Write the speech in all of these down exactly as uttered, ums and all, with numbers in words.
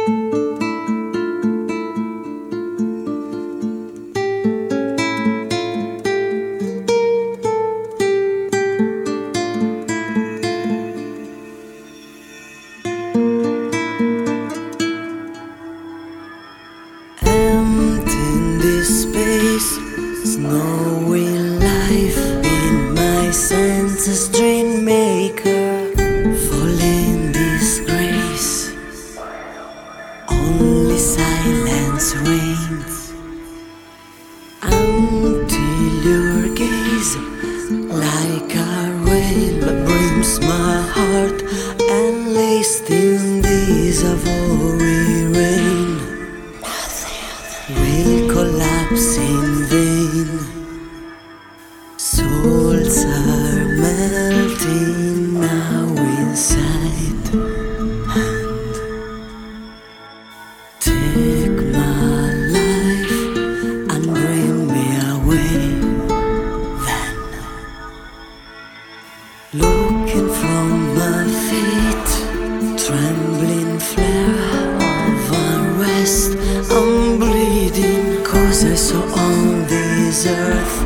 Snowy life in my senses, dream maker, fall in disgrace. Only silence reigns until your gaze, like a rail, brims my heart and laced in this avory rain. Will collapse in vain. Souls are melting now inside. And take my life and bring me away. Then, looking from my feet, trembling flare of unrest, I'm bleeding, 'cause I saw on this earth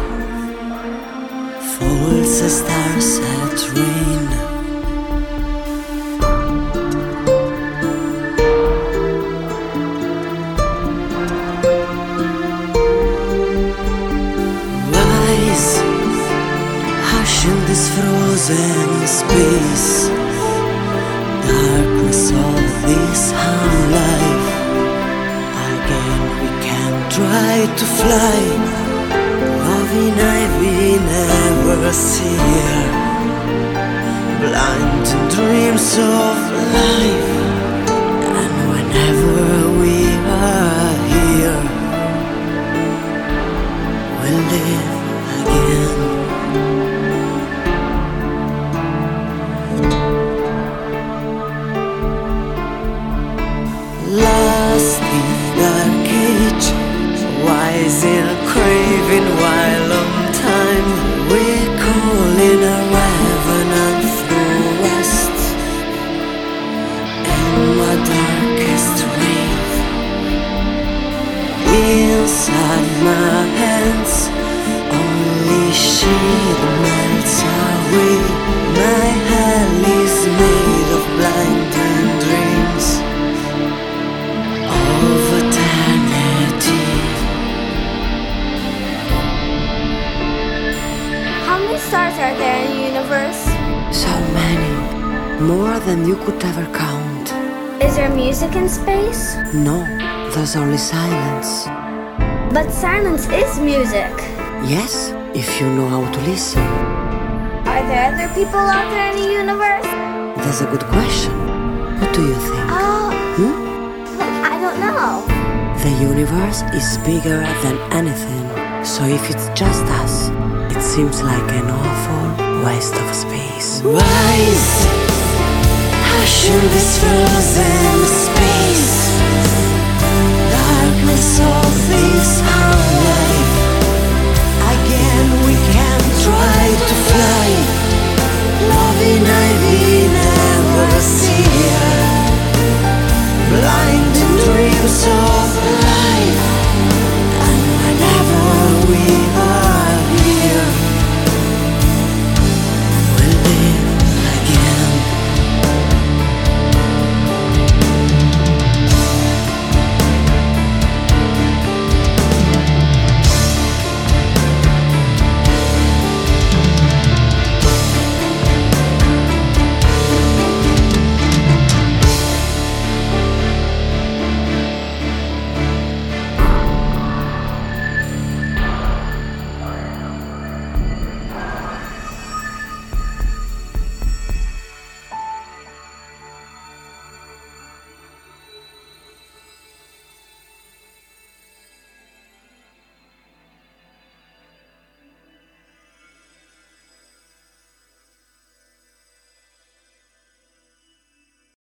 falls a star-set rain. Rise, hush in this frozen space, darkness of this hard life. Again we can try to fly, loving ivy never see her, blind to dreams of life. And whenever we are here, we'll live again. Lost in dark cage, wise in craving while on time, we call in a revenant through rest. In my darkest rave, inside my hands, only shade melts away. My hell is made of blinding dreams of eternity. How many stars are there in the universe? So many, more than you could ever count. Is there music in space? No, there's only silence. But silence is music. Yes, if you know how to listen. Are there other people out there in the universe? That's a good question. What do you think? Oh, Hmm? I don't know. The universe is bigger than anything, so if it's just us, it seems like an awful waste of space. Rise, hush in this frozen space, darkness of this hard life. Again we can try to fly, loving ivy never see her, blind in dreams of life. And whenever we